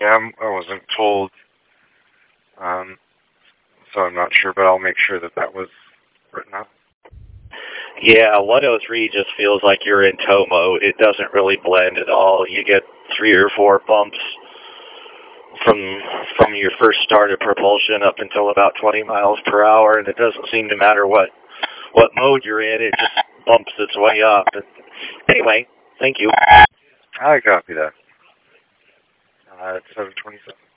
Yeah, I wasn't told, um, so I'm not sure, but I'll make sure that that was written up. Yeah, 103 just feels like you're in tow mode. It doesn't really blend at all. You get 3 or 4 bumps from your first start of propulsion up until about 20 miles per hour, and it doesn't seem to matter what mode you're in. It just bumps its way up. Anyway, thank you. I copy that. It's 7:27.